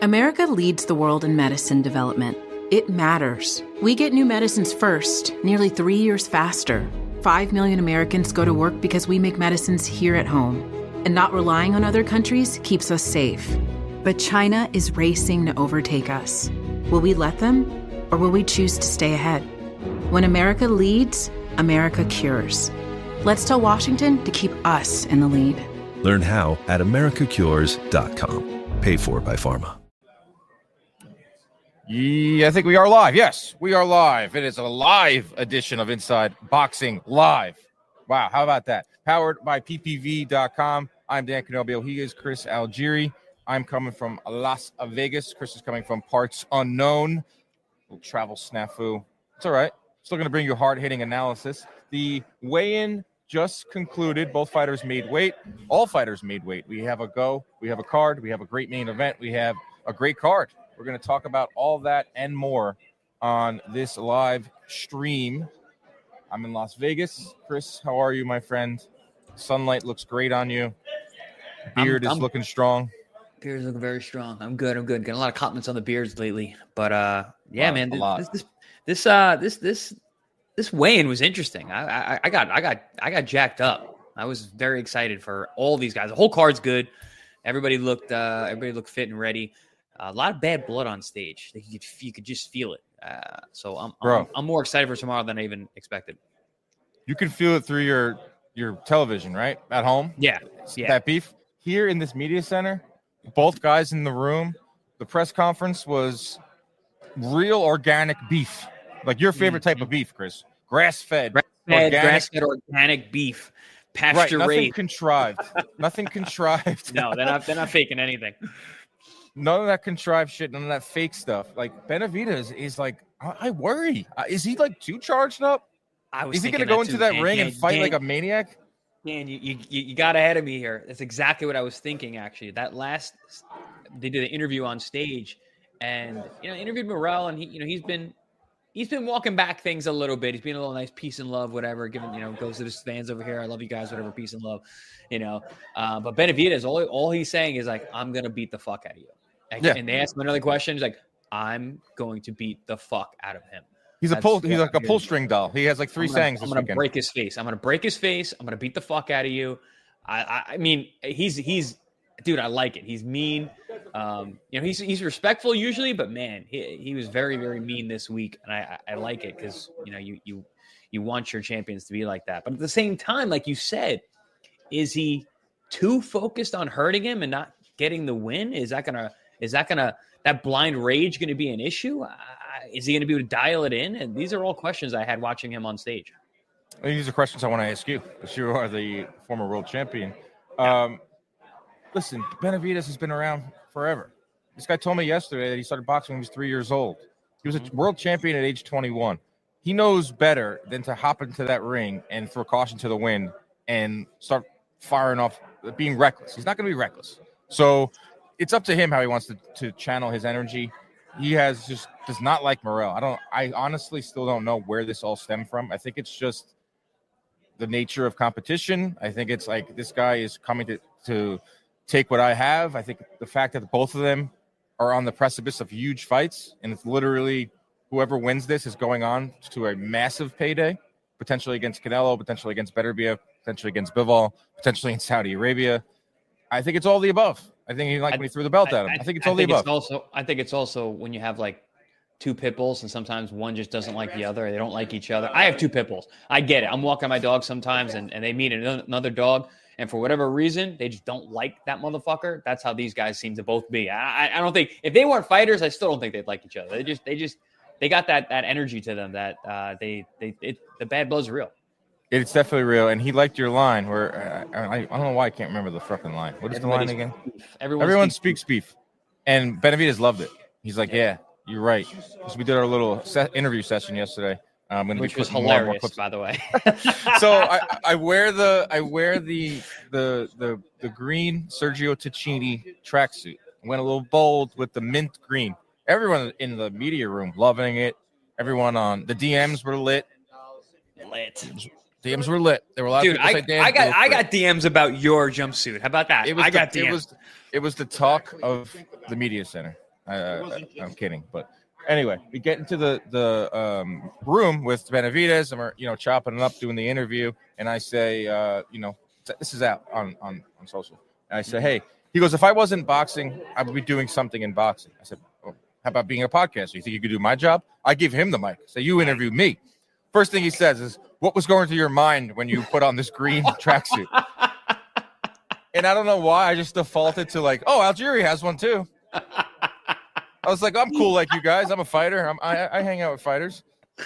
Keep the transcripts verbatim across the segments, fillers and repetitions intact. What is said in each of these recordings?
America leads the world in medicine development. It matters. We get new medicines first, nearly three years faster. Five million Americans go to work because we make medicines here at home. And not relying on other countries keeps us safe. But China is racing to overtake us. Will we let them, or will we choose to stay ahead? When America leads, America cures. Let's tell Washington to keep us in the lead. Learn how at america cures dot com. Paid for by Pharma. Yeah, I think we are live. Yes, we are live. It is a live edition of Inside Boxing Live. Wow, how about that? Powered by P P V dot com. I'm Dan Canobio. He is Chris Algieri. I'm coming from Las Vegas. Chris is coming from parts unknown. Little travel snafu. It's all right. Still going to bring you hard-hitting analysis. The weigh-in just concluded. Both fighters made weight. All fighters made weight. We have a go. We have a card. We have a great main event. We have a great card. We're going to talk about all that and more on this live stream. I'm in Las Vegas. Chris, how are you, my friend? Sunlight looks great on you. Beard I'm, is I'm, looking strong. Beard is looking very strong. I'm good. I'm good. Getting a lot of compliments on the beards lately. But uh, yeah, man, this, this this uh this this this weigh-in was interesting. I, I I got I got I got jacked up. I was very excited for all these guys. The whole card's good. Everybody looked uh, everybody looked fit and ready. Uh, a lot of bad blood on stage. You could, you could just feel it. Uh, so I'm, I'm I'm more excited for tomorrow than I even expected. You can feel it through your your television, right? At home? Yeah. yeah. That beef. Here in this media center, both guys in the room, the press conference was real organic beef. Like your favorite mm-hmm. type of beef, Chris. Grass-fed. Grass-fed, grass-fed organic beef. Pasture right, nothing raised. contrived. Nothing contrived. No, they're not, they're not faking anything. None of that contrived shit, none of that fake stuff. Like Benavidez is like, I, I worry. Uh, is he like too charged up? I was is he going to go into too, that Dan, ring Dan, and fight Dan, like a maniac? Dan, you, you you got ahead of me here. That's exactly what I was thinking. Actually, that last they did an interview on stage, and you know, interviewed Morrell, and he you know he's been he's been walking back things a little bit. He's being a little nice, peace and love, whatever. Giving you know goes to his fans over here. I love you guys, whatever, peace and love, you know. Uh, but Benavidez, all all he's saying is like, I'm gonna beat the fuck out of you. And, yeah. and they asked him another question. He's like, I'm going to beat the fuck out of him. He's That's a pull. He's like a pull string doll. He has like three I'm gonna, sayings. I'm this gonna weekend. break his face. I'm gonna break his face. I'm gonna beat the fuck out of you. I, I, I mean, he's he's dude. I like it. He's mean. Um, you know, he's he's respectful usually, but man, he he was very very mean this week, and I I, I like it because you know you you you want your champions to be like that. But at the same time, like you said, is he too focused on hurting him and not getting the win? Is that gonna is that gonna that blind rage going to be an issue? Uh, is he going to be able to dial it in? And these are all questions I had watching him on stage. These are questions I want to ask you, because you are the former world champion. Um, listen, Benavidez has been around forever. This guy told me yesterday that he started boxing when he was three years old. He was a world champion at age twenty-one. He knows better than to hop into that ring and throw caution to the wind and start firing off, being reckless. He's not going to be reckless. So it's up to him how he wants to, to channel his energy. He has just does not like Morrell. I don't. I honestly still don't know where this all stemmed from. I think it's just the nature of competition. I think it's like this guy is coming to to take what I have. I think the fact that both of them are on the precipice of huge fights, and it's literally whoever wins this is going on to a massive payday, potentially against Canelo, potentially against Beterbiev, potentially against Bivol, potentially in Saudi Arabia. I think it's all the above. I think he liked when he threw the belt I, at him. I, I think it's I all think the above. It's also, I think it's also when you have like two pit bulls and sometimes one just doesn't like the other. They don't like each other. I have two pit bulls. I get it. I'm walking my dog sometimes and, and they meet another dog. And for whatever reason, they just don't like that motherfucker. That's how these guys seem to both be. I, I don't think if they weren't fighters, I still don't think they'd like each other. They just, they just, they got that, that energy to them that uh, they, they, it, the bad blood's real. It's definitely real, and he liked your line where uh, I, I don't know why I can't remember the fucking line. What is Everybody's the line again? Beef. Everyone, Everyone speaks, speaks beef. And Benavidez loved it. He's like, yeah, yeah you're right. Because we did our little set interview session yesterday. I'm going to be Which was hilarious, by the way. So I, I wear the I wear the the the the green Sergio Tacchini tracksuit. I went a little bold with the mint green. Everyone in the media room loving it. Everyone on the D Ms were lit. Lit. D Ms were lit. There were a lot Dude, of people I, say, Dan, I got I got D Ms about your jumpsuit. How about that? It was I got the, D Ms. It was, it was the talk of the media center. Uh, I'm kidding, but anyway, we get into the the um, room with Benavidez, and we're you know chopping it up, doing the interview, and I say, uh, you know, this is out on on on social. And I say, hey, he goes, if I wasn't boxing, I would be doing something in boxing. I said, well, how about being a podcaster? You think you could do my job? I give him the mic. So you interview me. First thing he says is, what was going through your mind when you put on this green tracksuit? And I don't know why. I just defaulted to like, oh, Algieri has one too. I was like, I'm cool like you guys. I'm a fighter. I'm, I, I hang out with fighters.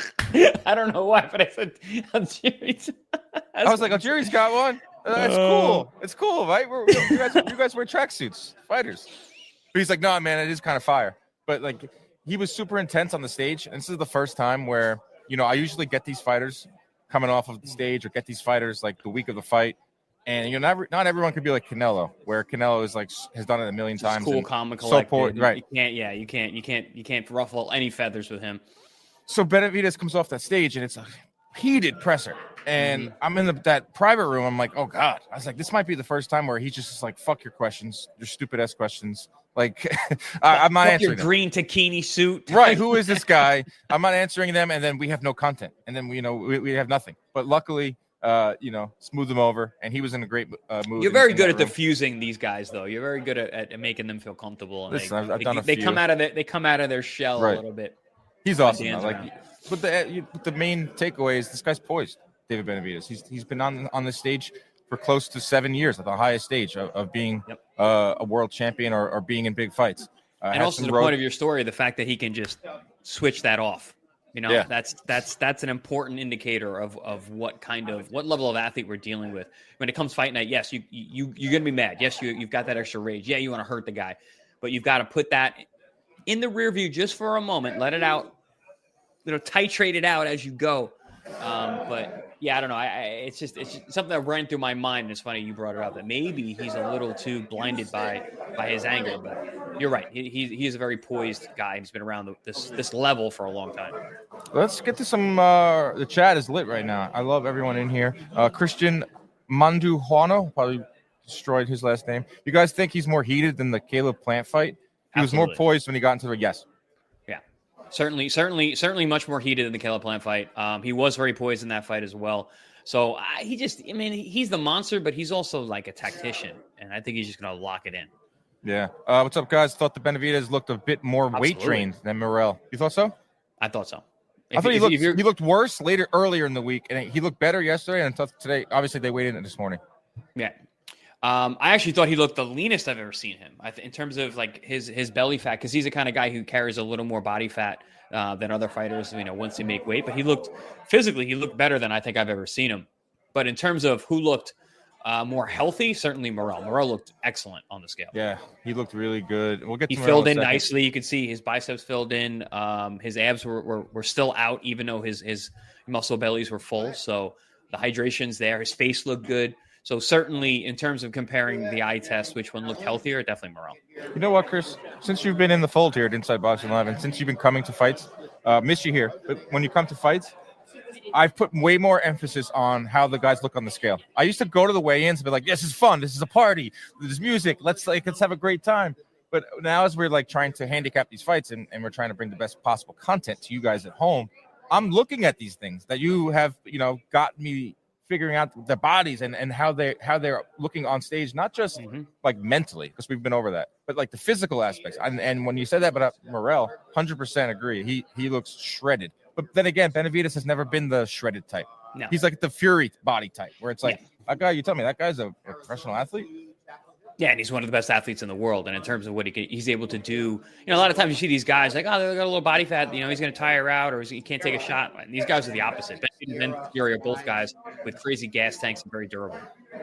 I don't know why, but I said Algieri's. I was like, Algieri's got one. Uh, it's cool. It's cool, right? We're, you, guys, you guys wear tracksuits, fighters. But he's like, no, man, it is kind of fire. But like, he was super intense on the stage. And this is the first time where, you know, I usually get these fighters coming off of the stage or get these fighters like the week of the fight. And you know, not, not everyone could be like Canelo, where Canelo is like has done it a million Just times. Cool, and calm, and collected. So poor, right? You can't, yeah, you can't, you can't, you can't ruffle any feathers with him. So Benavidez comes off that stage, and it's a heated presser. And mm-hmm. I'm in the, that private room. I'm like, oh God. I was like, this might be the first time where he's just like, fuck your questions, your stupid ass questions. Like, I, I'm not fuck answering your them. green taquini suit. Right? Who is this guy? I'm not answering them, and then we have no content, and then we, you know, we, we have nothing. But luckily. Uh, you know, smooth them over, and he was in a great uh, mood. You're very good at room. diffusing these guys, though. You're very good at, at making them feel comfortable. And Listen, they, I've, I've they, done a they few. come out of the, they come out of their shell right. a little bit. He's awesome. Though. Like, but the you, but the main takeaway is this guy's poised. David Benavidez. He's he's been on on the stage for close to seven years at the highest stage of, of being yep. uh, a world champion or, or being in big fights. Uh, and also to the road- point of your story, the fact that he can just switch that off. You know, yeah. that's that's that's an important indicator of of what kind of what level of athlete we're dealing with. When it comes fight night, yes, you you you're gonna be mad. Yes, you you've got that extra rage. Yeah, you want to hurt the guy, but you've got to put that in the rear view just for a moment. Let it out, you know, titrate it out as you go. Um, but yeah, I don't know. I, I it's just it's just something that ran through my mind. And it's funny you brought it up that maybe he's a little too blinded by by his anger. But you're right. He he, he is a very poised guy. He's been around the, this this level for a long time. Let's get to some. Uh, the chat is lit right now. I love everyone in here. Uh, Christian Mandujuano probably destroyed his last name. You guys think he's more heated than the Caleb Plant fight? He Absolutely. was more poised when he got into the yes. Yeah, certainly, certainly, certainly much more heated than the Caleb Plant fight. Um, he was very poised in that fight as well. So uh, he just, I mean, he's the monster, but he's also like a tactician, and I think he's just going to lock it in. Yeah. Uh, what's up, guys? Thought the Benavidez looked a bit more Absolutely. weight trained than Morrell. You thought so? I thought so. I if, thought he if, looked if he looked worse later earlier in the week, and he looked better yesterday. And today, obviously, they weighed in this morning. Yeah, um, I actually thought he looked the leanest I've ever seen him. I th- in terms of like his his belly fat, because he's the kind of guy who carries a little more body fat uh, than other fighters. You know, once they make weight, but he looked physically, he looked better than I think I've ever seen him. But in terms of who looked uh, more healthy, certainly Morrell. Morrell looked excellent on the scale. Yeah, he looked really good. We'll get to he filled in, in nicely. You could see his biceps filled in. Um, his abs were, were were still out, even though his his muscle bellies were full. So the hydration's there. His face looked good. So certainly, in terms of comparing the eye test, which one looked healthier? Definitely Morrell. You know what, Chris? Since you've been in the fold here at Inside Boxing Live, and since you've been coming to fights, uh, miss you here. But when you come to fights, I've put way more emphasis on how the guys look on the scale. I used to go to the weigh-ins and be like, "This is fun. This is a party. There's music. Let's like let's have a great time." But now, as we're like trying to handicap these fights and, and we're trying to bring the best possible content to you guys at home, I'm looking at these things that you have, you know, got me figuring out the bodies and, and how they how they're looking on stage, not just mm-hmm. like mentally, because we've been over that, but like the physical aspects. And, and when you said that about Morrell, one hundred percent agree. He he looks shredded. But then again, Benavidez has never been the shredded type. No. He's like the Fury body type, where it's like, yeah. that guy, you tell me, that guy's a, a professional athlete? Yeah, and he's one of the best athletes in the world. And in terms of what he can, he's able to do, you know, a lot of times you see these guys like, oh, they got a little body fat, you know, he's going to tire out or he can't take a shot. And these guys are the opposite. Benavidez and Fury are both guys with crazy gas tanks and very durable.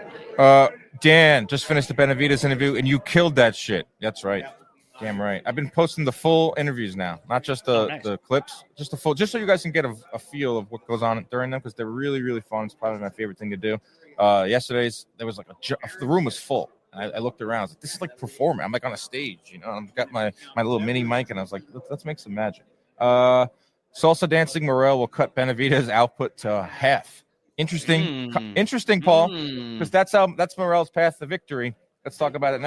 Uh, Dan, just finished the Benavidez interview, and you killed that shit. That's right. Damn right. I've been posting the full interviews now, not just the, oh, nice. the clips, just the full, just so you guys can get a, a feel of what goes on during them, because they're really, really fun. It's probably my favorite thing to do. Uh, yesterday's, there was like a, the room was full. And I, I looked around. I was like, this is like performing. I'm like on a stage, you know. I've got my, my little mini mic, and I was like, let's, let's make some magic. Uh, Salsa Dancing Morrell will cut Benavidez' output to half. Interesting, mm. interesting, Paul, because mm. that's how that's Morrell's path to victory. Let's talk about it now.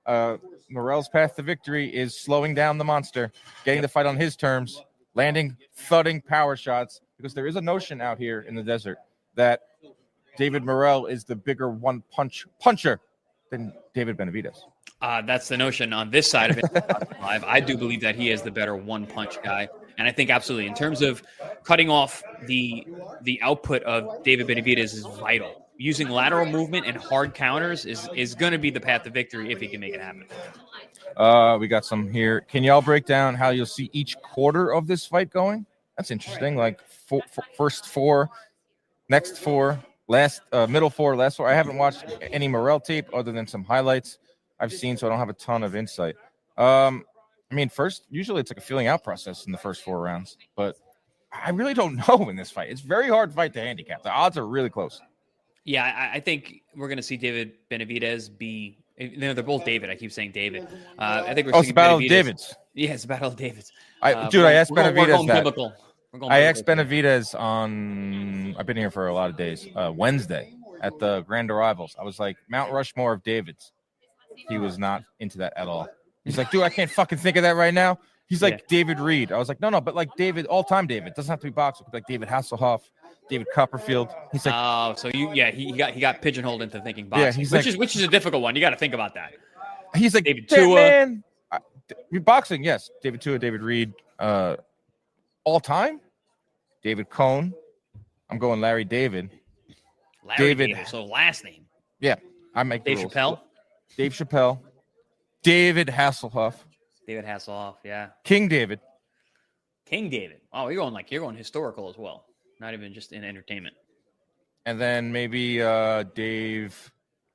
Uh, Morrell's path to victory is slowing down the monster, getting the fight on his terms, landing thudding power shots, because there is a notion out here in the desert that David Morrell is the bigger one punch puncher than David Benavidez. Uh, that's the notion on this side of it. Live. I do believe that he is the better one punch guy. And I think absolutely in terms of cutting off the the output of David Benavidez is vital. Using lateral movement and hard counters is, is going to be the path to victory if he can make it happen. Uh, we got some here. Can y'all break down how you'll see each quarter of this fight going? That's interesting. Like four, four, first four, next four, last uh, middle four, last four. I haven't watched any Morrell tape other than some highlights I've seen, so I don't have a ton of insight. Um, I mean, first, usually it's like a feeling out process in the first four rounds, but I really don't know in this fight. It's a very hard fight to handicap. The odds are really close. Yeah, I, I think we're going to see David Benavidez be. You know, they're both David. I keep saying David. Uh, I think we're oh, seeing it's a battle Benavidez. of Davids. Yeah, it's a battle of Davids. I, uh, dude, I asked we're, Benavidez we're going that. biblical. We're going I asked biblical. Benavidez on. I've been here for a lot of days. Uh, Wednesday at the Grand Arrivals. I was like, Mount Rushmore of Davids. He was not into that at all. He's like, dude, I can't fucking think of that right now. He's like yeah. David Reed. I was like, no, no, but like David, all time David. Doesn't have to be boxing. Like David Hasselhoff, David Copperfield. He's like, oh, so you, yeah, he, he got he got pigeonholed into thinking boxing, yeah, he's which like, is which is a difficult one. You got to think about that. He's like, David Tua. Tua. Man, I, boxing, yes. David Tua, David Reed. Uh, all time, David Cohn. I'm going Larry David. Larry David. David. So last name. Yeah, I make Dave the rules. Chappelle. Dave Chappelle. David Hasselhoff. David Hasselhoff. Yeah. King David. King David. Oh, you're going like you're going historical as well. Not even just in entertainment. And then maybe uh, Dave.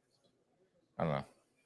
I don't know.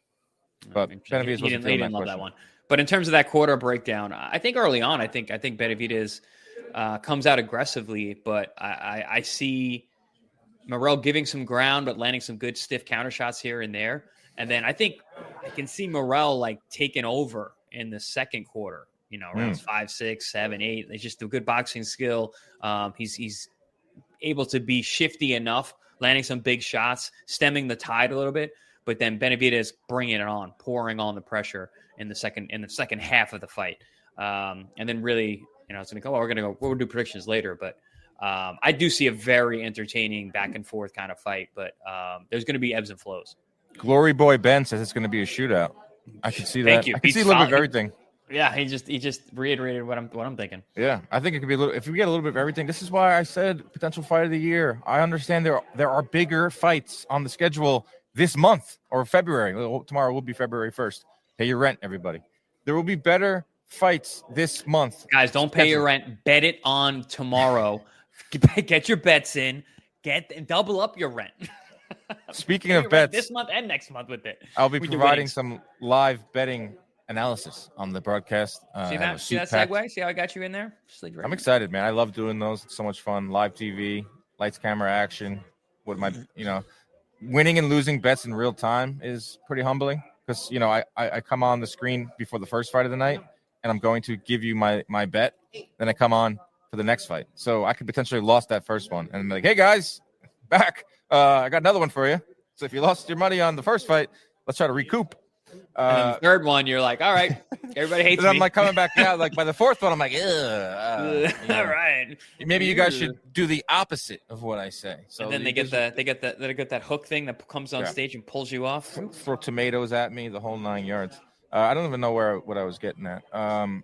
But Benavidez he, wasn't he didn't, he feeling didn't that love question. that one. But in terms of that quarter breakdown, I think early on, I think I think Benavidez uh, comes out aggressively, but I, I, I see Morrell giving some ground, but landing some good stiff counter shots here and there. And then I think I can see Morrell like taking over in the second quarter. You know, rounds mm. five, six, seven, eight. It's just a good boxing skill. Um, he's he's able to be shifty enough, landing some big shots, stemming the tide a little bit. But then Benavidez bringing it on, pouring on the pressure in the second in the second half of the fight, um, and then really, you know, it's going to go. Well, we're going to go. We'll do predictions later, but um, I do see a very entertaining back and forth kind of fight. But um, there's going to be ebbs and flows. Glory Boy Ben says it's going to be a shootout. I can see that. Thank you. I can Beats see a little bit of solid. everything. Yeah, he just he just reiterated what I'm what I'm thinking. Yeah, I think it could be a little. If we get a little bit of everything, this is why I said potential fight of the year. I understand there there are bigger fights on the schedule this month or February. Tomorrow will be February first. Pay your rent, everybody. There will be better fights this month. Guys, don't pay your rent. Bet it on tomorrow. Get your bets in. Get double up your rent. Speaking of bets, this month and next month with it. I'll be providing some live betting analysis on the broadcast. Uh, see that? See that segue? See how I got you in there? Right I'm excited, man. I love doing those. It's so much fun. Live T V, lights, camera, action. What my, you know, winning and losing bets in real time is pretty humbling because, you know, I, I, I come on the screen before the first fight of the night and I'm going to give you my, my bet. Then I come on for the next fight. So I could potentially lost that first one. And I'm like, hey, guys, back. Uh, I got another one for you. So if you lost your money on the first fight, let's try to recoup. Uh, and then the third one, you're like, all right, everybody hates me. I'm like coming back out. Like by the fourth one, I'm like, ugh. Uh, you know, all right. Maybe you guys should do the opposite of what I say. So and then they get the they get the they get that hook thing that comes on yeah. stage and pulls you off. Throw tomatoes at me, the whole nine yards. Uh, I don't even know where what I was getting at. Um,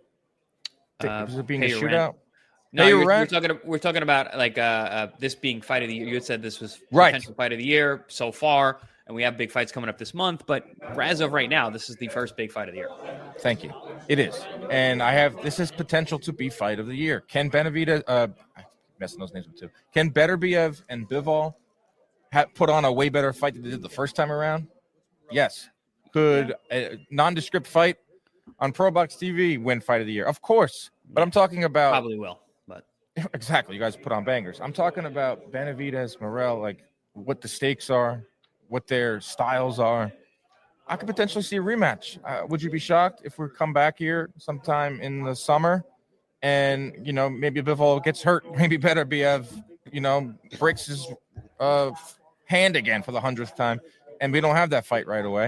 uh, was it being a shootout? Rent. No, you're, you're talking. We're talking about like uh, uh, this being fight of the year. You had said this was right. potential fight of the year so far, and we have big fights coming up this month. But as of right now, this is the first big fight of the year. Thank you. It is, and I have this is potential to be fight of the year. Can Benavidez, uh, I'm messing those names up too. Can Beterbiev and Bivol have put on a way better fight than they did the first time around? Yes. Could a nondescript fight on Pro Box T V win fight of the year? Of course, but I'm talking about probably will. Exactly. You guys put on bangers. I'm talking about Benavidez, Morrell, like what the stakes are, what their styles are. I could potentially see a rematch. Uh, would you be shocked if we come back here sometime in the summer and, you know, maybe Bivol gets hurt, maybe Beterbiev, you know, breaks his uh, hand again for the hundredth time, and we don't have that fight right away?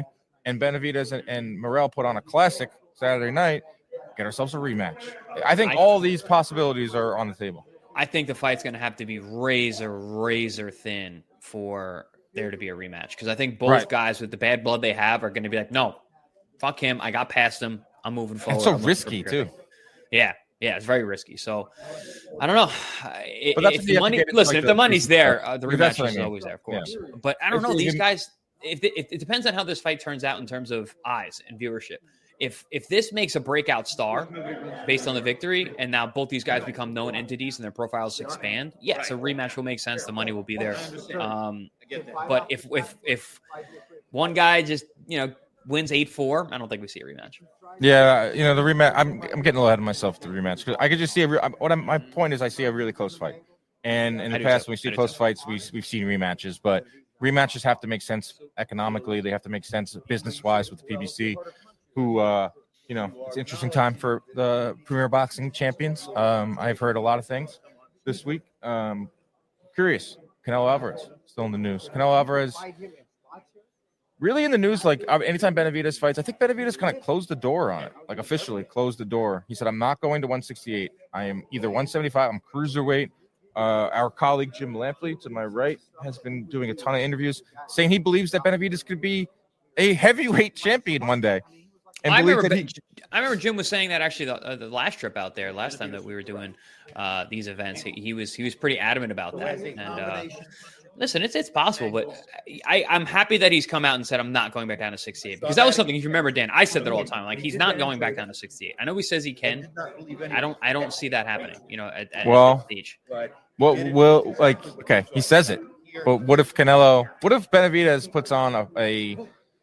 and Benavidez and, and Morrell put on a classic Saturday night, get ourselves a rematch. I think I, all these possibilities are on the table. I think the fight's going to have to be razor, razor thin for there to be a rematch, because I think both right. guys with the bad blood they have are going to be like, no, fuck him. I got past him. I'm moving forward. It's so risky, too. Yeah. Yeah, it's very risky. So, I don't know. If, if the money, listen, like if the, the money's there, uh, the rematch is I mean. always there, of course. Yeah. But I don't know. These guys, if, the, if it depends on how this fight turns out in terms of eyes and viewership. If if this makes a breakout star based on the victory, and now both these guys become known entities and their profiles expand, yes, a rematch will make sense. The money will be there. Um, but if if if one guy just you know wins eight four, I don't think we see a rematch. Yeah, you know the rematch. I'm I'm getting a little ahead of myself with the rematch because I could just see a. Re- what I'm, my point is, I see a really close fight, and in the past, when we see close so. fights, we we've seen rematches, but rematches have to make sense economically. They have to make sense business wise with the P B C. Who, uh, you know, it's an interesting time for the Premier Boxing Champions. Um, I've heard a lot of things this week. Um, curious, Canelo Alvarez still in the news. Canelo Alvarez really in the news. Like anytime Benavidez fights, I think Benavidez kind of closed the door on it, like officially closed the door. He said, "I'm not going to one sixty-eight. I am either one seventy-five. I'm cruiserweight." Uh, our colleague Jim Lampley to my right has been doing a ton of interviews saying he believes that Benavidez could be a heavyweight champion one day. I remember, he, I remember Jim was saying that actually the, uh, the last trip out there, last time that we were doing uh, these events, he, he was he was pretty adamant about that. And uh, listen, it's it's possible, but I, I'm happy that he's come out and said I'm not going back down to sixty-eight, because that was something. If you remember, Dan, I said that all the time. Like he's not going back down to sixty-eight. I know he says he can. I don't I don't see that happening. You know, at, at well, stage. Well, well, like okay, he says it, but what if Canelo? What if Benavidez puts on a, a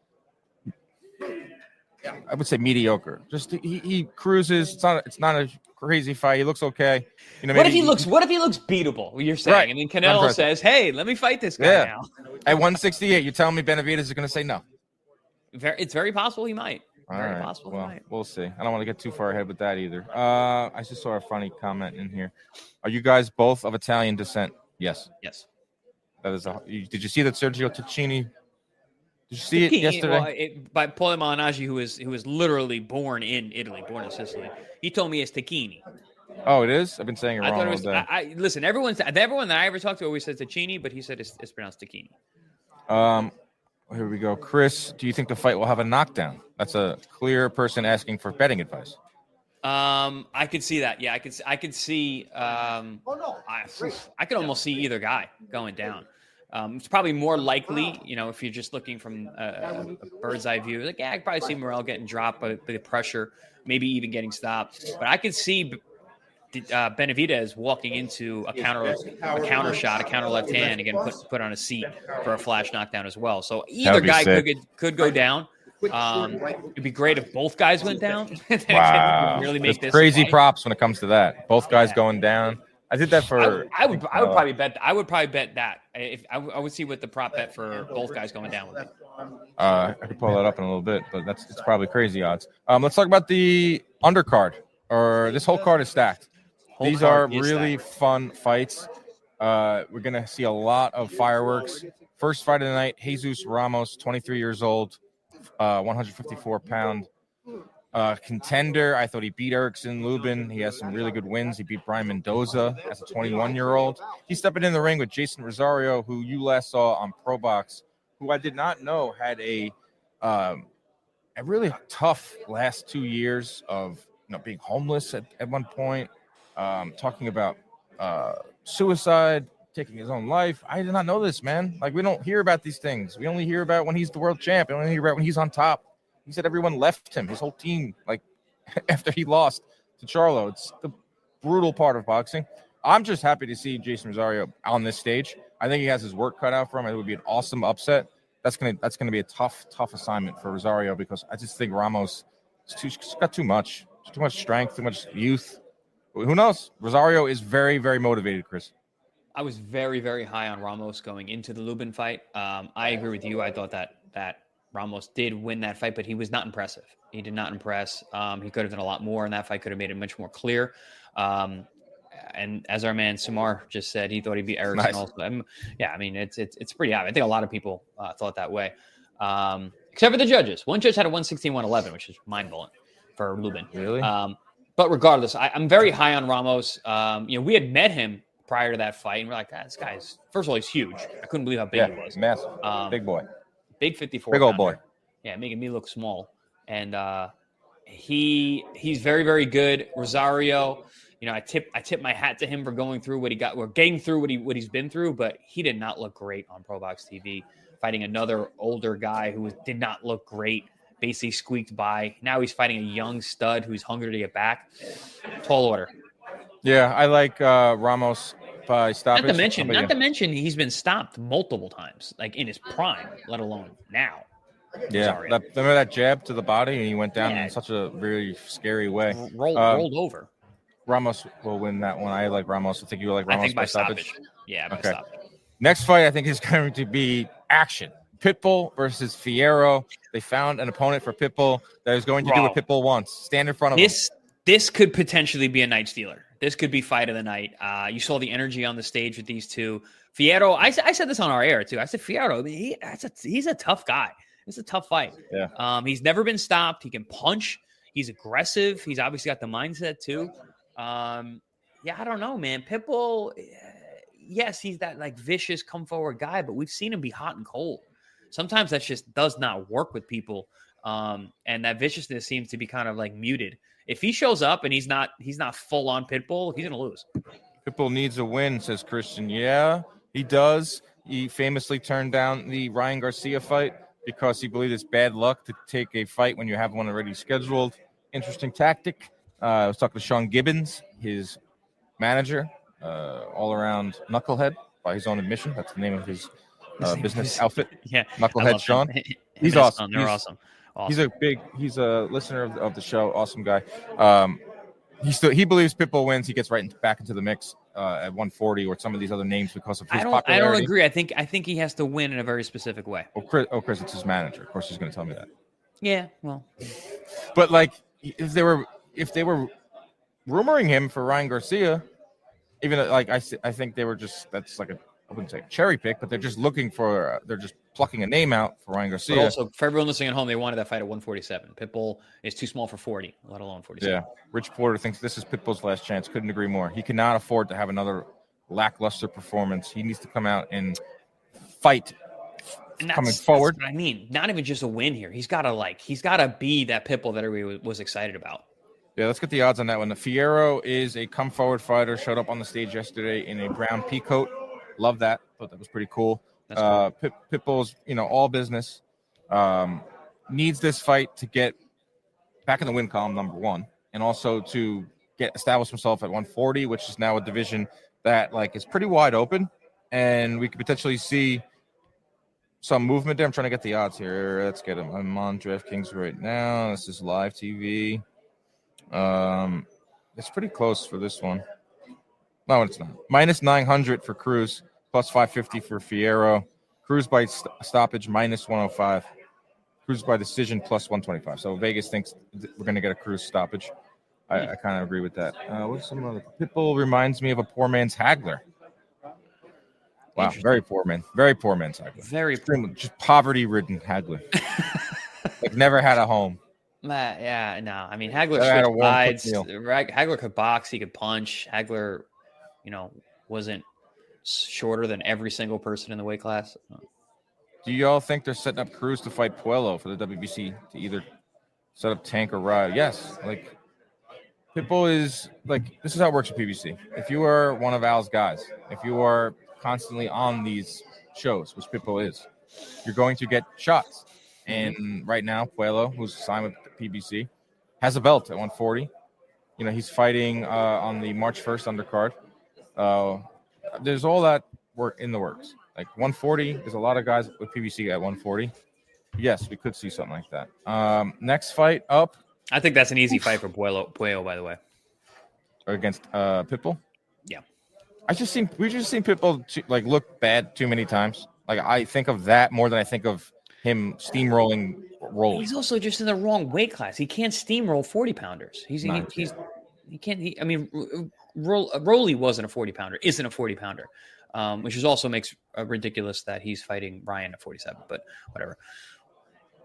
I would say mediocre. Just he, he cruises. It's not. It's not a crazy fight. He looks okay. You know. What if he, he looks? What if he looks beatable? You're saying, right. and then Canelo says, "Hey, let me fight this guy yeah. now." At one sixty-eight, you're telling me Benavidez is going to say no? Very, it's very possible he might. All very right. possible well, he might. We'll see. I don't want to get too far ahead with that either. Uh, I just saw a funny comment in here. Are you guys both of Italian descent? Yes. Yes. That is. A, did you see that Sergio Ticini? Did you see it yesterday? Well, it, by Paul Malignaggi, who was who was literally born in Italy, born in Sicily. He told me it's Tacchini. Oh, it is? I've been saying it wrong I all was, day. I, I, listen, everyone's everyone that I ever talked to always says Tacchini, but he said it's, it's pronounced Tacchini. Um, here we go. Chris, do you think the fight will have a knockdown? That's a clear person asking for betting advice. Um, I could see that. Yeah, I could. I could see. Um, I, I could almost see either guy going down. Um, it's probably more likely, you know, if you're just looking from a, a bird's eye view, like, yeah, I could probably see Morrell getting dropped by, by the pressure, maybe even getting stopped. But I could see uh, Benavidez walking into a counter, a counter shot, a counter left hand, and getting put, put on a seat for a flash knockdown as well. So either guy could, get, could go down. Um, it'd be great if both guys went down. Wow. really make this crazy props when it comes to that. Both guys yeah. going down. I did that for. I, I would. I would probably bet. I would probably bet that. If I, I would see what the prop bet for both guys going down would be. Uh, I could pull that up in a little bit, but that's it's probably crazy odds. Um, let's talk about the undercard. Or this whole card is stacked. Whole These are really stacked. fun fights. Uh, we're gonna see a lot of fireworks. First fight of the night: Jesus Ramos, twenty-three years old, uh, one fifty-four pound. Uh, contender. I thought he beat Erickson Lubin. He has some really good wins. He beat Brian Mendoza as a twenty-one-year-old. He's stepping in the ring with Jason Rosario, who you last saw on Pro Box, who I did not know had a um, a really tough last two years of you know being homeless at, at one point, um, talking about uh, suicide, taking his own life. I did not know this, man. Like, we don't hear about these things. We only hear about when he's the world champ. We only hear about when he's on top. He said everyone left him, his whole team, like after he lost to Charlo. It's the brutal part of boxing. I'm just happy to see Jason Rosario on this stage. I think he has his work cut out for him. It would be an awesome upset. That's gonna that's gonna be a tough, tough assignment for Rosario because I just think Ramos is too he's got too much, too much strength, too much youth. Who knows? Rosario is very, very motivated, Chris. I was very, very high on Ramos going into the Lubin fight. Um, I agree with you. I thought that that. Ramos did win that fight, but he was not impressive. He did not impress. Um, he could have done a lot more in that fight, could have made it much more clear. Um, and as our man Sumar just said, he thought he'd be Erickson nice. also. Um, yeah, I mean, it's, it's it's pretty obvious. I think a lot of people uh, thought that way. Um, except for the judges. One judge had a one sixteen, one eleven, which is mind-blowing for Lubin. Really? Um, but regardless, I, I'm very high on Ramos. Um, you know, we had met him prior to that fight, and we're like, ah, this guy's, first of all, he's huge. I couldn't believe how big Yeah, he was. massive. Um, Big boy. Big fifty-four. Big old pounder. boy. Yeah, making me look small. And uh, he he's very, very good. Rosario, you know, I tip I tip my hat to him for going through what he got, or getting through what he what he's been through, but he did not look great on Pro Box T V, fighting another older guy who did not look great, basically squeaked by. Now he's fighting a young stud who's hungry to get back. Tall order. Yeah, I like uh, Ramos by stoppage. Not to mention, How about not you? to mention, he's been stopped multiple times, like in his prime, let alone now. Yeah, Sorry. that, remember that jab to the body, and he went down Yeah. in such a really scary way. Rolled, Um, rolled over. Ramos will win that one. I like Ramos. I think you like I Ramos think by stoppage. Yeah, by Okay. stoppage. Next fight, I think, is going to be action. Pitbull versus Fierro. They found an opponent for Pitbull that is going to do Bro. what Pitbull wants. Stand in front of him. This this could potentially be a night stealer. This could be fight of the night. Uh, you saw the energy on the stage with these two. Fierro, I, I said this on our air too. I said Fierro, I mean, he, that's a, he's a tough guy. It's a tough fight. Yeah. Um, he's never been stopped. He can punch. He's aggressive. He's obviously got the mindset too. Um, yeah, I don't know, man. Pitbull, eh, yes, he's that like vicious come forward guy, but we've seen him be hot and cold. Sometimes that just does not work with people. Um, and that viciousness seems to be kind of like muted. If he shows up and he's not he's not full on Pitbull, he's gonna lose. Pitbull needs a win, says Christian. Yeah, he does. He famously turned down the Ryan Garcia fight because he believed it's bad luck to take a fight when you have one already scheduled. Interesting tactic. Uh, I was talking to Sean Gibbons, his manager, uh, all-around knucklehead by his own admission. That's the name of his uh, business outfit. Yeah, I Knucklehead love Sean. him. He's Him and his awesome. son, They're He's- awesome. awesome. He's a big. He's a listener of, of the show. Awesome guy. Um, he still he believes Pitbull wins. He gets right in, back into the mix uh, at one forty or some of these other names because of his I don't. I popularity. don't agree. I think. I think he has to win in a very specific way. Oh, Chris, oh, Chris, it's his manager. Of course, he's going to tell me that. Yeah. Well. But like, if they were if they were rumoring him for Ryan Garcia, even like I, s- I think they were just that's like a I wouldn't say cherry pick, but they're just looking for uh, they're just plucking a name out for Ryan But Garcia. also, for everyone listening at home, they wanted that fight at one forty-seven. Pitbull is too small for forty, let alone forty-seven. Yeah, Rich Porter thinks this is Pitbull's last chance. Couldn't agree more. He cannot afford to have another lackluster performance. He needs to come out and fight. And that's, Coming forward. that's what I mean, not even just a win here. He's got to like, he's got to be that Pitbull that everybody was, was excited about. Yeah, let's get the odds on that one. The Fierro is a come forward fighter. Showed up on the stage yesterday in a brown pea coat. Love that. Thought that was pretty cool. That's Uh, Pit, Pitbull's, you know, all business. Um, needs this fight to get back in the win column, number one, and also to get establish himself at one forty, which is now a division that like is pretty wide open, and we could potentially see some movement there. I'm trying to get the odds here. Let's get them. I'm on DraftKings right now. This is live T V. Um, it's pretty close for this one. No, it's not. Minus nine hundred for Cruz, plus five fifty for Fierro. Cruz by st- stoppage, minus one oh five. Cruz by decision, plus one twenty-five. So Vegas thinks th- we're going to get a Cruz stoppage. I, I kind of agree with that. Uh, what's some other? Pitbull reminds me of a poor man's Hagler. Wow, Interesting. very poor man. Very poor man's Hagler. Very Extremely- just poverty-ridden Hagler. Like never had a home. Uh, yeah, no. I mean, Hagler Never had a switched warm sides. cooked meal. Rag- Hagler could box. He could punch. Hagler, you know, wasn't shorter than every single person in the weight class. Do y'all think they're setting up Cruz to fight Puello for the W B C to either set up Tank or Ride? Yes. Like Pitbull is like this is how it works with P B C. If you are one of Al's guys, if you are constantly on these shows, which Pitbull is, you're going to get shots. And right now, Puello, who's signed with P B C, has a belt at one forty. You know, he's fighting uh, on the March first undercard. Uh, there's all that work in the works. Like one forty, there's a lot of guys with P B C at one forty. Yes, we could see something like that. Um, next fight up I think that's an easy fight for Puello, Puello by the way. against uh, Pitbull. Yeah. I just seen we just seen Pitbull too, like look bad too many times. Like I think of that more than I think of him steamrolling rolling. He's also just in the wrong weight class. He can't steamroll forty pounders. He's he, Nice. he's he can't. He, I mean, Ro- Rolly wasn't a forty pounder. Isn't a forty pounder, um, which is also makes uh, ridiculous that he's fighting Ryan at forty-seven. But whatever.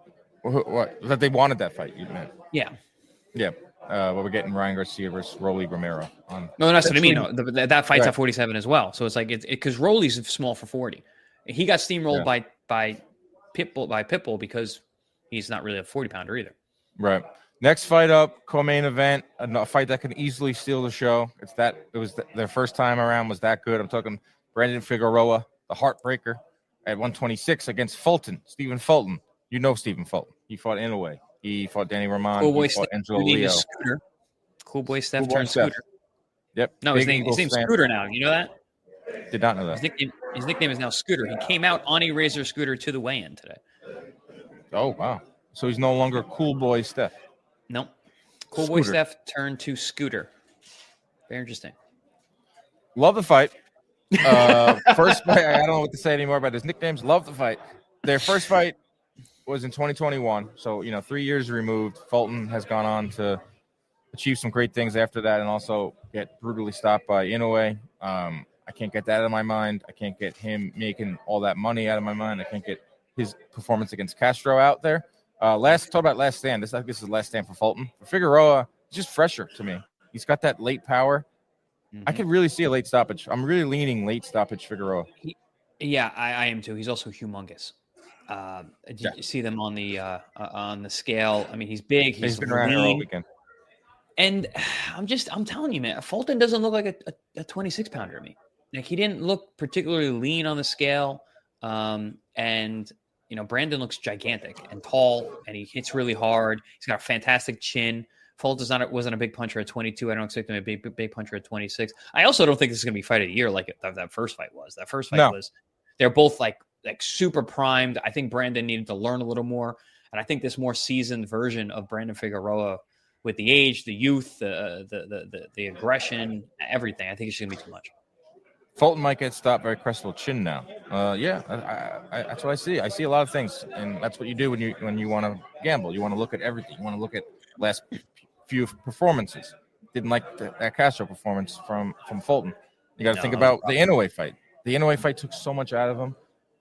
What, what that they wanted that fight? You meant? Yeah. Yeah. Uh, well, we're getting Ryan Garcia versus Rolly Romero. On No, that's what I mean. No, the, the, that fight's right. at forty-seven as well. So it's like it's because it, Rolly's small for forty. He got steamrolled Yeah. by by Pitbull by Pitbull because he's not really a forty pounder either. Right. Next fight up, co-main event, a fight that can easily steal the show. It's that it was the, their first time around was that good. I'm talking Brandon Figueroa, the heartbreaker, at one twenty-six against Fulton, Stephen Fulton. You know Stephen Fulton. He fought Inoue. He fought Danny Roman. Cool boy he fought Steph. Angelo His name Leo. is Scooter. Cool boy Steph Cool boy turned Steph. Scooter. Yep. No, his Big name his Eagles name's fan. Scooter now. You know that? Did not know His that. nickname his nickname is now Scooter. He came out on a Razor scooter to the weigh-in today. Oh, wow. So he's no longer Cool Boy Steph. Nope. Cool boy Scooter. Steph turned to Scooter. Very interesting. Love the fight. Uh, first fight, I don't know what to say anymore about his nicknames. Love the fight. Their first fight was in twenty twenty-one. So, you know, three years removed. Fulton has gone on to achieve some great things after that and also get brutally stopped by Inoue. Um, I can't get that out of my mind. I can't get him making all that money out of my mind. I can't get his performance against Castro out there. Uh, last talk about last stand. This I think this is the last stand for Fulton. For Figueroa, it's just fresher to me. He's got that late power. Mm-hmm. I could really see a late stoppage. I'm really leaning late stoppage Figueroa. He, yeah, I, I am too. He's also humongous. Uh, did Yeah. you see them on the uh, uh, on the scale? I mean, he's big. He's, He's been around here all lean. weekend. And I'm just, I'm telling you, man, Fulton doesn't look like a, a, a twenty-six pounder to me. Like he didn't look particularly lean on the scale. Um, and, you know, Brandon looks gigantic and tall and he hits really hard. He's got a fantastic chin. Fulton's not, wasn't a big puncher at twenty-two. I don't expect him to be a big, big puncher at twenty-six. I also don't think this is going to be fight of the year like it, that, that first fight was. That first fight No. was, they're both like, like super primed. I think Brandon needed to learn a little more. And I think this more seasoned version of Brandon Figueroa with the age, the youth, the the the the, the aggression, everything. I think it's going to be too much. Fulton might get stopped by Crystal Chin now. Uh, yeah, I, I, I, that's what I see. I see a lot of things, and that's what you do when you when you want to gamble. You want to look at everything. You want to look at last few performances. Didn't like the, that Castro performance from from Fulton. You got to No, think no about problem. the Inoue fight. The Inoue fight took so much out of him.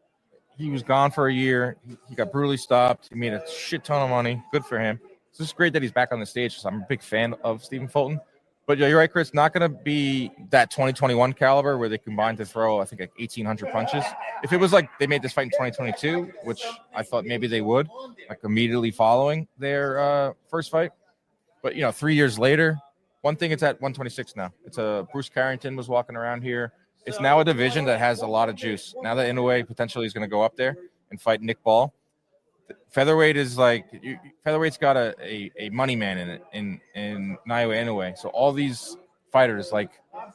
He was gone for a year. He, he got brutally stopped. He made a shit ton of money. Good for him. It's just great that he's back on the stage. So I'm a big fan of Stephen Fulton. But yeah, you're right, Chris. Not going to be that twenty twenty-one caliber where they combined to throw, I think, like eighteen hundred punches. If it was like they made this fight in twenty twenty-two, which I thought maybe they would, like immediately following their uh, first fight. But, you know, three years later, one thing, it's at one twenty-six now. It's a Bruce Carrington was walking around here. It's now a division that has a lot of juice. Now that Inoue potentially is going to go up there and fight Nick Ball. Featherweight is like you, featherweight's got a, a, a money man in it in in Naoya Inoue. So all these fighters like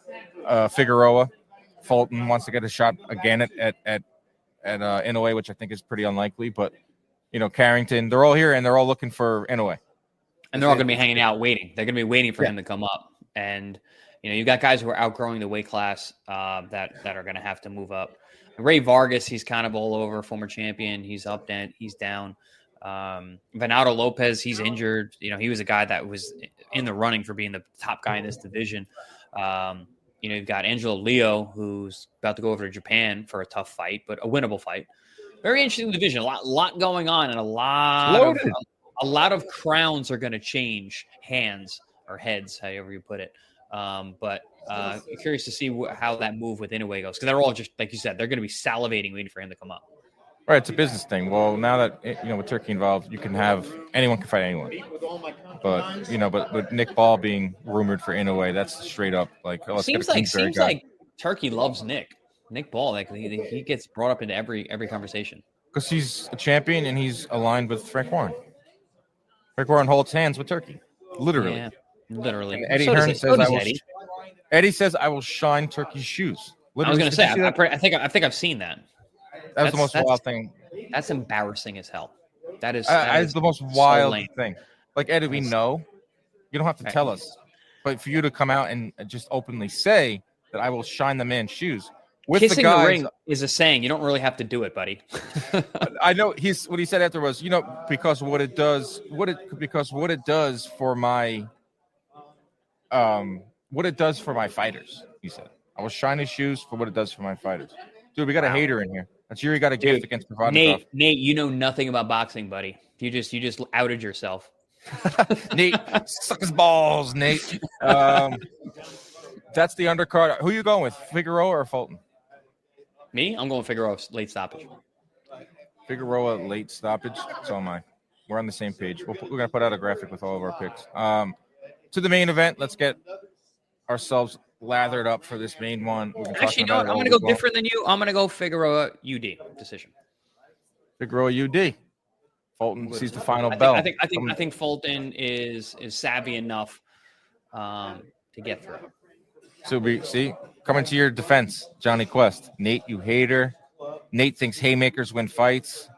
uh, Figueroa, Fulton wants to get a shot again at at at, at uh, Inoue, which I think is pretty unlikely. But you know, Carrington, they're all here and they're all looking for Inoue. And they're all going to be hanging out waiting. They're going to be waiting for Yeah. him to come up. And, you know, you got guys who are outgrowing the weight class uh, that, that are going to have to move up. Ray Vargas, he's kind of all over, former champion. He's up, and he's down. Um, Venado Lopez, he's injured. You know, he was a guy that was in the running for being the top guy in this division. Um, you know, you've got Angelo Leo, who's about to go over to Japan for a tough fight, but a winnable fight. Very interesting division. A lot, lot going on, and a lot of, Loaded. a lot of crowns are going to change hands or heads, however you put it. Um, but uh, curious to see wh- how that move with Inoue goes, because they're all just like you said, they're going to be salivating waiting for him to come up. Right, it's a business thing. Well, now that you know with Turkey involved, you can have anyone can fight anyone. But you know, but with Nick Ball being rumored for Inoue, that's straight up like oh, let's seems get a like Kingsbury seems guy. like Turkey loves Nick. Nick Ball, like he, he gets brought up into every every conversation. Because he's a champion and he's aligned with Frank Warren. Frank Warren holds hands with Turkey, literally. Yeah, literally. And Eddie So does Hearn it- says, so does "I will." Eddie. Eddie says, "I will shine Turkey's shoes." I was Literally. going to Did say, you see I, I, that? pre- I think I think I've seen that. That was that's- the most that's- wild thing. That's embarrassing as hell. That is, Uh, that That is is the most so wild lame. thing. Like Eddie, we That's- know. You don't have to Right. tell us, but for you to come out and just openly say that I will shine the man's shoes with Kissing the the, guys. ring is a saying. You don't really have to do it, buddy. I know he's what he said after was, you know, because what it does, what it because what it does for my, um, what it does for my fighters. He said, "I will shine his shoes for what it does for my fighters." Dude, we got a Wow. hater in here. That's Yuri got a gift Dude, against Provodnikov. Nate, Nate, you know nothing about boxing, buddy. You just you just outed yourself. Nate, suck his balls, Nate. Um, that's the undercard. Who are you going with, Figueroa or Fulton? Me? I'm going Figueroa late stoppage. Figueroa late stoppage. So am I. We're on the same page. We'll, we're going to put out a graphic with all of our picks. Um, to the main event, let's get ourselves lathered up for this main one. Actually, no, I'm going to go different than you. I'm going to go Figueroa U D decision. Figueroa U D. Fulton sees the final I think, bell. I think I think I think Fulton is is savvy enough um, to get through. So we see coming to your defense, Johnny Quest. Nate, you hater. Nate thinks haymakers win fights.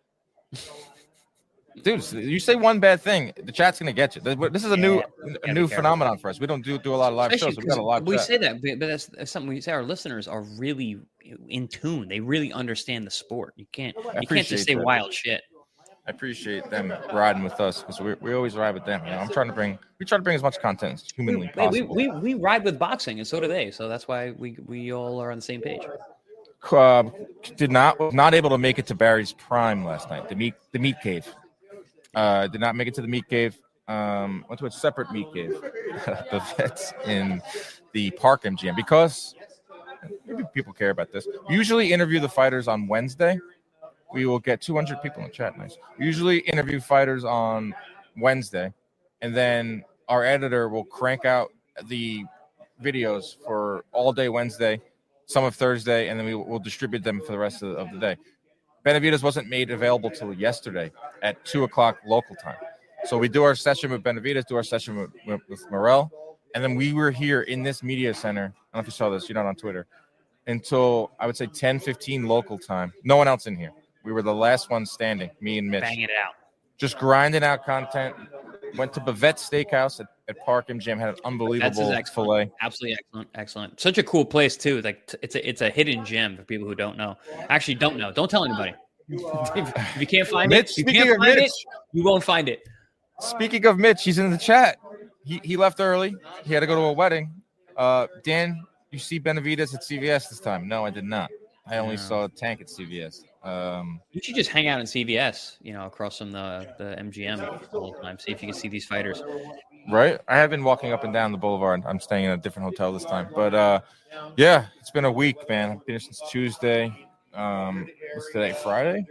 Dude, you say one bad thing, the chat's gonna get you. This is a new a new phenomenon for us. We don't do do a lot of live Especially shows. We got a live We chat. say that, but that's, that's something we say. Our listeners are really in tune. They really understand the sport. You can't you can't just say that. wild shit. I appreciate them riding with us because we we always ride with them. You know, I'm trying to bring we try to bring as much content as humanly we, possible. We, we we ride with boxing, and so do they. So that's why we we all are on the same page. Uh, did not not able to make it to Barry's Prime last night. The meat the meat cave. Uh, did not make it to the meat cave. Um, went to a separate meat cave. The vets in the Park M G M because maybe people care about this. We usually interview the fighters on Wednesday. We will get two hundred people in the chat. Nice. We usually interview fighters on Wednesday, and then our editor will crank out the videos for all day Wednesday, some of Thursday, and then we will distribute them for the rest of the, of the day. Benavidez wasn't made available till yesterday at two o'clock local time. So we do our session with Benavidez, do our session with, with, with Morrell, and then we were here in this media center. I don't know if you saw this. You're not on Twitter. Until, I would say, ten fifteen local time. No one else in here. We were the last ones standing, me and Mitch. Banging it out. Just grinding out content. Went to Bavette Steakhouse at, at Park M G M. Had an unbelievable filet. Absolutely excellent, excellent. Such a cool place too. Like t- it's a it's a hidden gem for people who don't know. Actually, don't know. Don't tell anybody. If you can't find Mitch, it, you can't find Mitch, it. You won't find it. Speaking of Mitch, he's in the chat. He he left early. He had to go to a wedding. Uh, Dan, you see Benavidez at C V S this time? No, I did not. I only no. saw Tank at C V S. Um, you should just hang out in C V S, you know, across from the, the M G M all the time. See if you can see these fighters. Right. I have been walking up and down the boulevard. I'm staying in a different hotel this time. But, uh, yeah, it's been a week, man. I've been here since Tuesday. Um, what's today, Friday?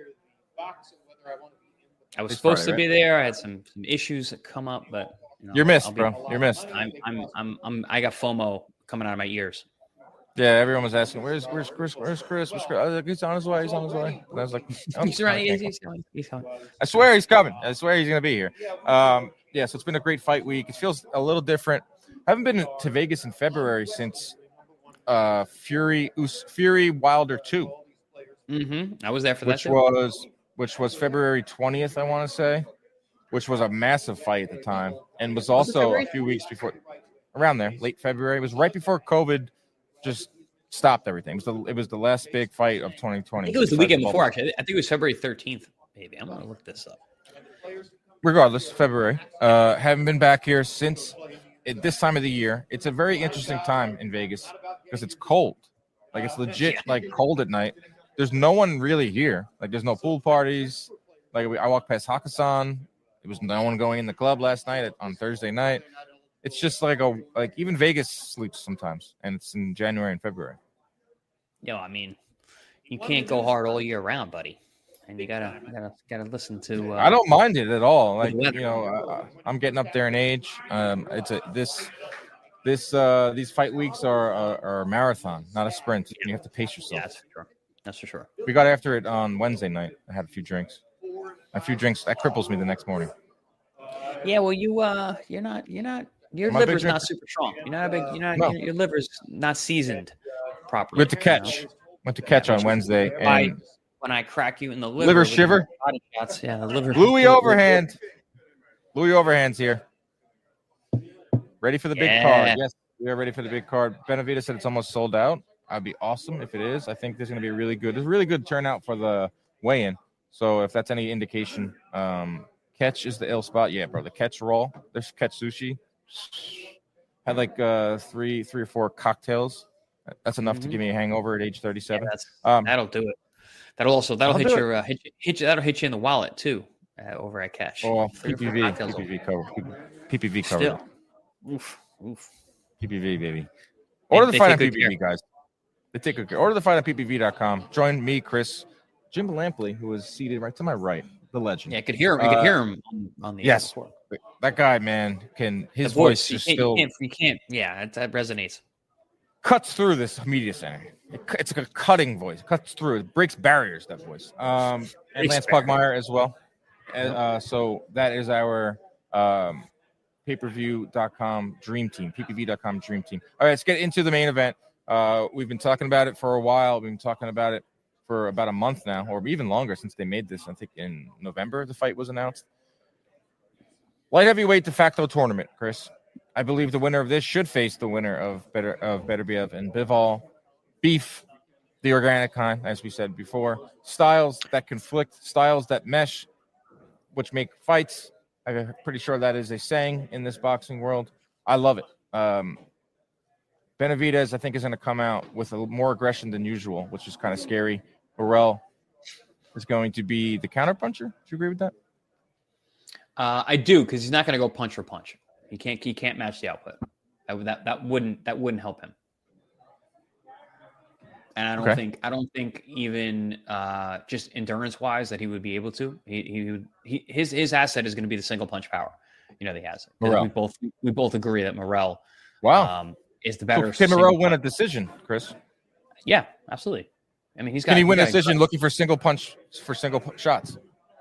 I was it's supposed Friday, to be right? there. I had some, some issues that come up, but you know, you're missed, be, bro. You're missed. I'm, I'm, I'm, I'm, I got FOMO coming out of my ears. Yeah, everyone was asking, "Where's, where's Chris? Where's Chris? Where's Chris?" I was like, "He's on his way. He's on his way." And I was like, oh, "He's right. He's, he's coming. He's coming." I swear he's coming. I swear he's gonna be here. Um, yeah, so it's been a great fight week. It feels a little different. I haven't been to Vegas in February since uh, Fury Us, Fury Wilder two. Mm-hmm. I was there for which that. Which was which was February twentieth, I want to say, which was a massive fight at the time, and was also was a few weeks before, around there, late February. It was right before COVID just stopped everything. It was the, it was the last big fight of twenty twenty. I think it was the weekend before, actually. I think it was February thirteenth, maybe. I'm going to look this up. Regardless, February. Uh, haven't been back here since it, this time of the year. It's a very interesting time in Vegas because it's cold. Like, it's legit, like, cold at night. There's no one really here. Like, there's no pool parties. Like, we, I walked past Hakkasan. There was no one going in the club last night at, on Thursday night. It's just like a like even Vegas sleeps sometimes, and it's in January and February. Yo, I mean, you can't go hard all year round, buddy, and you gotta gotta gotta listen to. Uh, I don't mind it at all. Like you know, uh, I'm getting up there in age. Um, it's a this this uh, these fight weeks are, are are a marathon, not a sprint. You have to pace yourself. Yeah, that's for sure. That's for sure. We got after it on Wednesday night. I had a few drinks. A few drinks that cripples me the next morning. Yeah, well, you uh, you're not you're not. Your liver's not super strong. You're not a big. You're not. No. Your, your liver's not seasoned properly. Went to catch. You know? Went to catch yeah, on Wednesday. And I, when I crack you in the liver. Liver shiver. Shots, yeah, the liver. Louis Overhand. Louis Overhand's here. Ready for the big yeah. card? Yes, we are ready for the big card. Benavidez said it's almost sold out. I'd be awesome if it is. I think there's going to be a really good. There's a really good turnout for the weigh-in. So if that's any indication, um, catch is the ill spot. Yeah, bro. The catch roll. There's catch sushi. Had like uh, three, three or four cocktails. That's enough mm-hmm. to give me a hangover at age thirty-seven. Yeah, that's, um, that'll do it. That'll also that'll hit your uh, hit, hit you. That'll hit you in the wallet too uh, over at Catch. Oh, Three P or P four V, cocktails P P V over. cover, P P V cover, Still. Oof. Oof. P P V baby. They- Order the they fight take on good P P V, care. guys. They take good care. Order the fight on P P V dot com. Join me, Chris, Jim Lampley, who is seated right to my right, the legend. Yeah, I could hear him. You Uh, could hear him on, on the yes. before. That guy, man, can his The voice, You just can't, still you can't. You can't. Yeah, it, that resonates. cuts through this media center. It, cu- it's like a cutting voice. It cuts through. It breaks barriers. That voice. Um, and Breaks Lance Pugmire as well. And, uh, so that is our um, pay per view dot com dream team. P P V dot com dream team. All right, let's get into the main event. Uh, we've been talking about it for a while. We've been talking about it for about a month now, or even longer since they made this. I think in November the fight was announced. Light heavyweight de facto tournament, Chris. I believe the winner of this should face the winner of Better of Beterbiev and Bivol. Beef, the organic kind, as we said before. Styles that conflict, styles that mesh, which make fights. I'm pretty sure that is a saying in this boxing world. I love it. Um, Benavidez, I think, is going to come out with a, more aggression than usual, which is kind of scary. Morrell is going to be the counterpuncher. Do you agree with that? Uh, I do, because he's not going to go punch for punch. He can't. He can't match the output. That would- that that wouldn't that wouldn't help him. And I don't Okay. think I don't think even uh, just endurance wise that he would be able to. He he, would, he his his asset is going to be the single punch power. You know, that he has. Morrell. We both we both agree that Morrell Wow. um, is the So better. can single Morrell win a punch- decision, Chris? Yeah, absolutely. I mean, he's got. Can he win a he's got- decision looking for single punch for single pu- shots?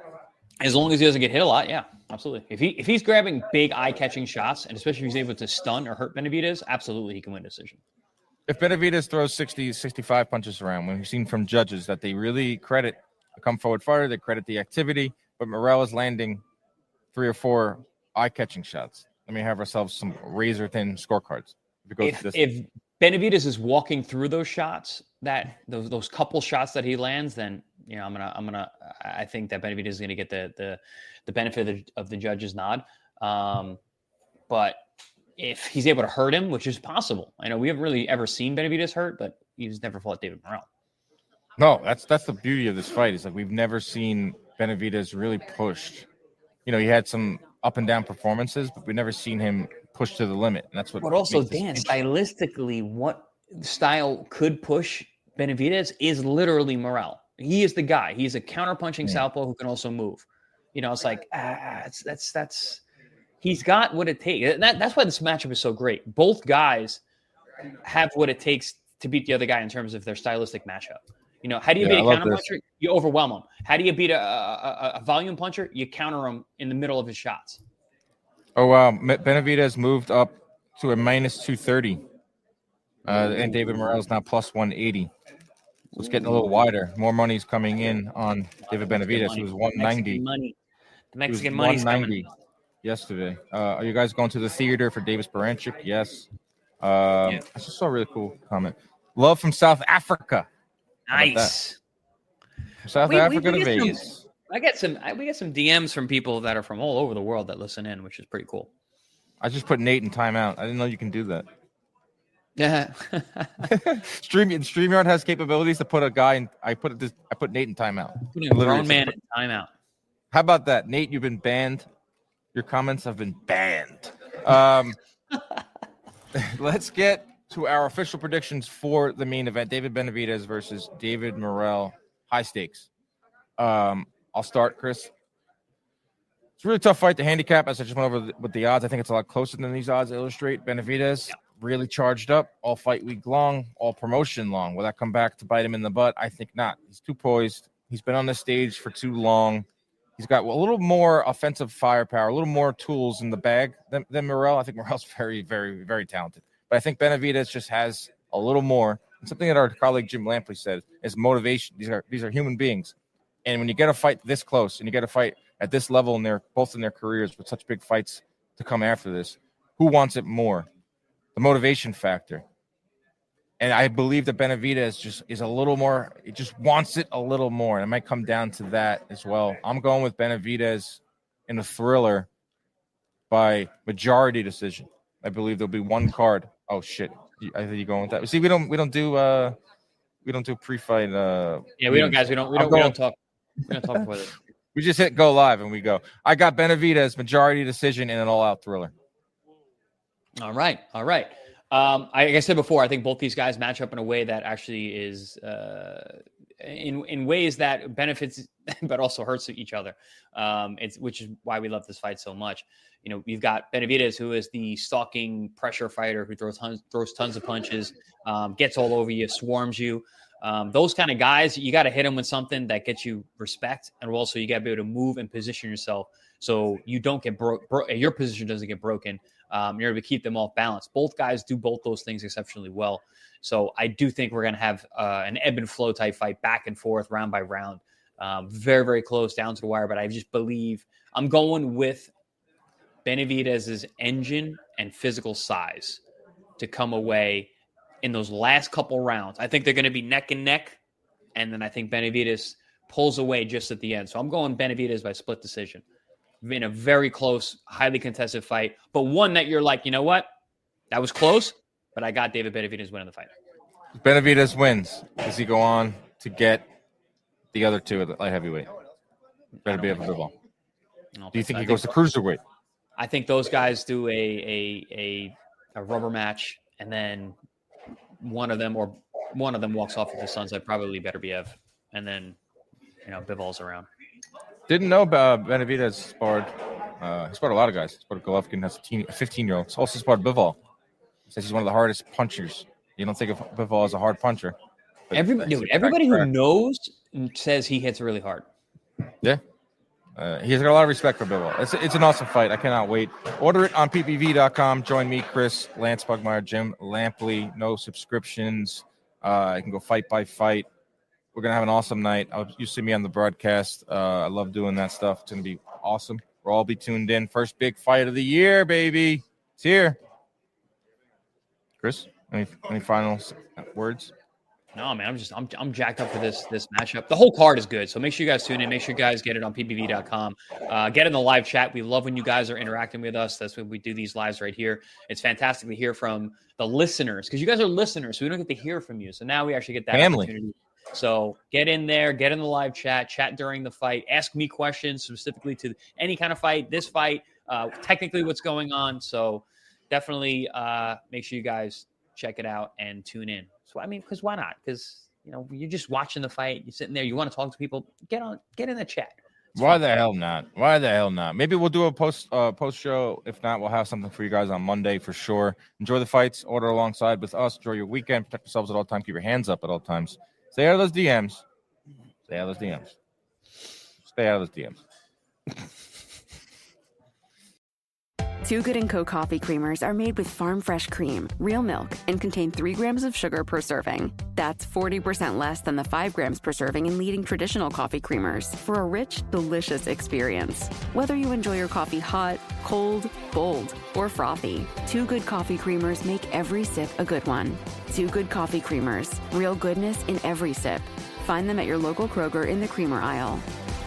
As long as he doesn't get hit a lot, yeah, absolutely. If he if he's grabbing big eye catching shots, and especially if he's able to stun or hurt Benavidez, absolutely he can win a decision. If Benavidez throws sixty, sixty-five punches around, when we've seen from judges that they really credit a come forward fighter, they credit the activity, but Morrell is landing three or four eye catching shots. Let me have ourselves some razor thin scorecards. If, it goes to If this, if Benavidez is walking through those shots, that those those couple shots that he lands, then you know I'm gonna I'm gonna I think that Benavidez is gonna get the the the benefit of the, of the judge's nod. Um, but if he's able to hurt him, which is possible, I know we haven't really ever seen Benavidez hurt, but he's never fought David Morrell. no, that's that's the beauty of this fight. Is like we've never seen Benavidez really pushed. You know, he had some up and down performances, but we've never seen him push to the limit. And that's what. But also, makes this Dan, interesting. stylistically, what style could push Benavidez is literally Morrell. He is the guy. He's a counterpunching Yeah. southpaw who can also move. You know, it's like ah, it's, that's that's he's got what it takes. That, that's why this matchup is so great. Both guys have what it takes to beat the other guy in terms of their stylistic matchup. You know, how do you Yeah, beat a I love counter this. puncher? You overwhelm him. How do you beat a, a, a, a volume puncher? You counter him in the middle of his shots. Oh wow, Me- Benavidez moved up to a minus two thirty, uh, and David Morrell's now plus one eighty. So it's getting a little wider. More money's coming in on David Benavidez. He was one ninety. Mexican money. The He was Mexican money's one coming. ninety yesterday. Uh, are you guys going to the theater for Davis Baranchik? Yes. Um, Yeah. I just saw a really cool comment. Love from South Africa. How about Nice. From South We- we- Africa we to get some- Vegas. I get some. I, we get some D Ms from people that are from all over the world that listen in, which is pretty cool. I just put Nate in timeout. I didn't know you can do that. Yeah. Stream StreamYard has capabilities to put a guy in. I put this. I put Nate in timeout. Putting a Literally, grown it's man like- in timeout. How about that, Nate? You've been banned. Your comments have been banned. Um, let's get to our official predictions for the main event: David Benavidez versus David Morrell. High stakes. Um, I'll start, Chris. It's a really tough fight to handicap, as I just went over the, with the odds. I think it's a lot closer than these odds illustrate. Benavidez really charged up all fight week long, all promotion long. Will that come back to bite him in the butt? I think not. He's too poised. He's been on the stage for too long. He's got a little more offensive firepower, a little more tools in the bag than, than Morrell. I think Morrell's very, very, very talented. But I think Benavidez just has a little more. And something that our colleague Jim Lampley said is motivation. These are these are human beings. And when you get a fight this close and you get a fight at this level in their both in their careers with such big fights to come after this, who wants it more? The motivation factor. And I believe that Benavidez just is a little more, it just wants it a little more. And it might come down to that as well. I'm going with Benavidez in a thriller by majority decision. I believe there'll be one card. Oh shit. I think you're going with that. See, we don't we don't do uh we don't do pre-fight uh Yeah, we don't, guys. We don't. We I'm don't. We going- don't talk. We don't talk before this. We just hit go live and we go. I got Benavidez majority decision in an all-out thriller. All right, all right. Um, I, like I said before, I think both these guys match up in a way that actually is uh, in in ways that benefits but also hurts each other. Um, it's which is why we love this fight so much. You know, you've got Benavidez, who is the stalking pressure fighter who throws tons, throws tons of punches, um, gets all over you, swarms you. Um, those kind of guys, you got to hit them with something that gets you respect, and also you got to be able to move and position yourself so you don't get broke. Bro- your position doesn't get broken. Um, you're able to keep them off balance. Both guys do both those things exceptionally well. So I do think we're going to have uh, an ebb and flow type fight, back and forth, round by round. Um, very, very close, down to the wire. But I just believe I'm going with Benavidez's engine and physical size to come away in those last couple rounds. I think they're going to be neck and neck, and then I think Benavidez pulls away just at the end. So I'm going Benavidez by split decision in a very close, highly contested fight, but one that you're like, you know what? That was close, but I got David Benavidez winning the fight. Benavidez wins. Does he go on to get the other two at the light heavyweight? Better be able to ball. Do you think he goes to cruiserweight? I think those guys do a a a, a rubber match, and then one of them or one of them walks off with the sunset, probably Beterbiev, and then you know Bivol around. Didn't know about Benavidez sparred. Uh, he sparred a lot of guys. He sparred Golovkin, has a fifteen-year-old. He's also sparred Bivol. He says he's one of the hardest punchers. You don't think of Bivol as a hard puncher. Every, dude, everybody who knows says he hits really hard. Yeah. Uh, he's got a lot of respect for Bivol. It's, it's an awesome fight. I cannot wait. Order it on P P V dot com. Join me, Chris, Lance Bugmeyer, Jim Lampley. No subscriptions. Uh, I can go fight by fight. We're going to have an awesome night. I'll, you see me on the broadcast. Uh, I love doing that stuff. It's going to be awesome. We'll all be tuned in. First big fight of the year, baby. It's here. Chris, any, any final words? No, man, I'm just I'm I'm jacked up for this this matchup. The whole card is good, so make sure you guys tune in. Make sure you guys get it on P P V dot com. Uh, get in the live chat. We love when you guys are interacting with us. That's when we do these lives right here. It's fantastic to hear from the listeners because you guys are listeners, so we don't get to hear from you. So now we actually get that Family. opportunity. So get in there, get in the live chat, chat during the fight, ask me questions specifically to any kind of fight, this fight, uh, technically what's going on. So definitely uh, make sure you guys check it out and tune in. So, I mean, because why not? Because, you know, you're just watching the fight. You're sitting there. You want to talk to people. Get on. Get in the chat. It's Why fun. the hell not? Why the hell not? Maybe we'll do a post uh, post show. If not, we'll have something for you guys on Monday for sure. Enjoy the fights. Order alongside with us. Enjoy your weekend. Protect yourselves at all times. Keep your hands up at all times. Stay out of those D Ms. Stay out of those D Ms. Stay out of those D Ms. Two Good and Co. coffee creamers are made with farm fresh cream, real milk, and contain three grams of sugar per serving. That's forty percent less than the five grams per serving in leading traditional coffee creamers for a rich, delicious experience. Whether you enjoy your coffee hot, cold, bold, or frothy, Two Good coffee creamers make every sip a good one. Two Good coffee creamers, real goodness in every sip. Find them at your local Kroger in the creamer aisle.